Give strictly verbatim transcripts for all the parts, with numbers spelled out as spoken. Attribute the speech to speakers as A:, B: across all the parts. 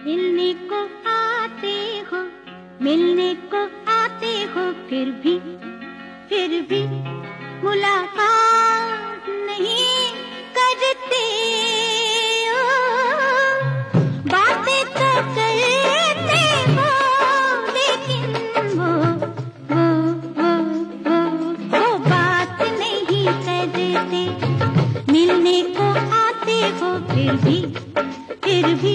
A: मिलने को आते हो, मिलने को आते हो, फिर भी फिर भी मुलाकात नहीं करते हो। बातें तो करते हो, लेकिन वो वो वो वो वो बात नहीं करते। मिलने को आते हो, फिर भी फिर भी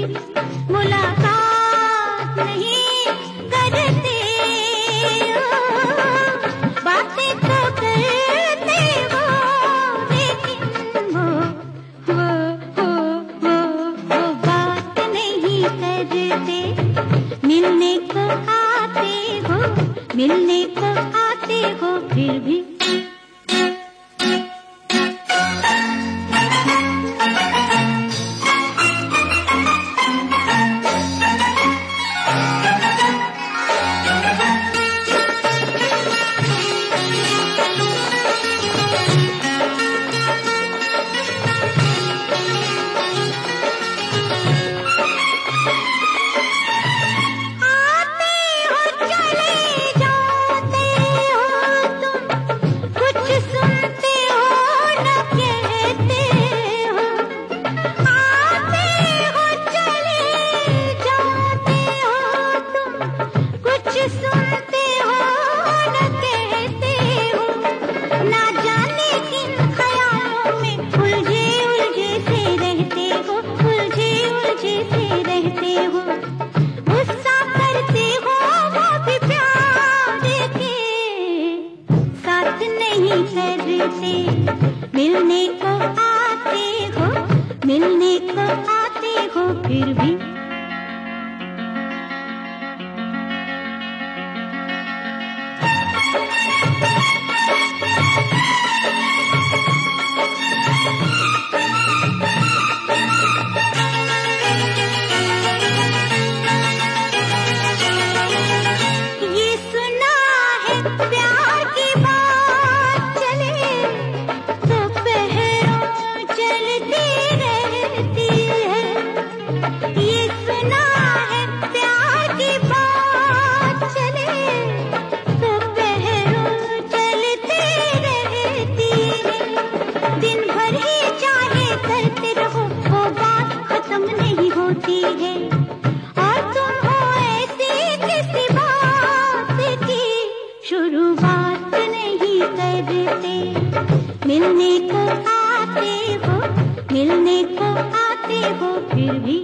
A: मुलाकात नहीं करते हो। बातें तो करते हो, लेकिन वो वो वो वो वो बात नहीं करते। मिलने को आते हो, मिलने को आते हो, फिर भी सुनते हो न कहते हो। ना जाने किन ख्यालों में उलझे उलझे से रहते हो, उलझे उलझे से रहते हो। गुस्सा करते हो वो भी प्यार के साथ नहीं करते। मिलने को आते हो, मिलने को आते हो, फिर भी प्यार की बात चले तो पहरों चलती रहती है। ये सुना है प्यार की बात चले तो पहरों चलती रहती है। दिन भर ही चाहे करते रहो, वो बात खत्म नहीं होती है। और तुम हो ऐसी किसी बात की शुरुआत नहीं करते। मिलने को आते हो, मिलने को आते हो, फिर भी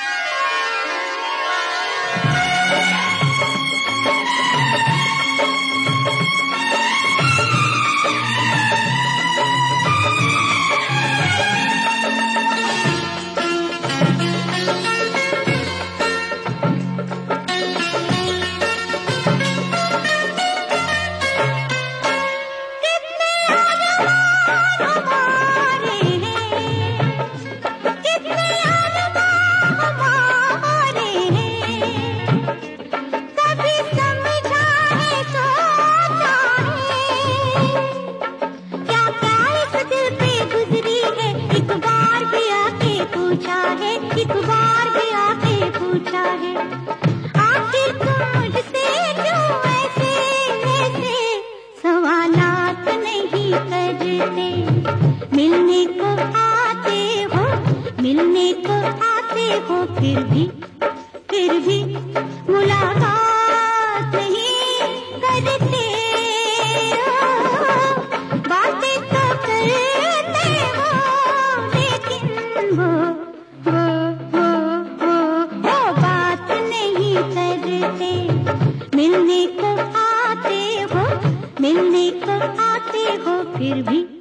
A: एक बार भी आके पूछा है। आखिर तुम मुझसे क्यों ऐसे ऐसे सवालात नहीं करते। मिलने को आते हो, मिलने को आते हो, फिर भी फिर भी मुलाकात नहीं करते हो। बातें तो करते हो, लेकिन वो वो वो वो वो बात नहीं करते। मिलने को आते हो, मिलने को आते हो, फिर भी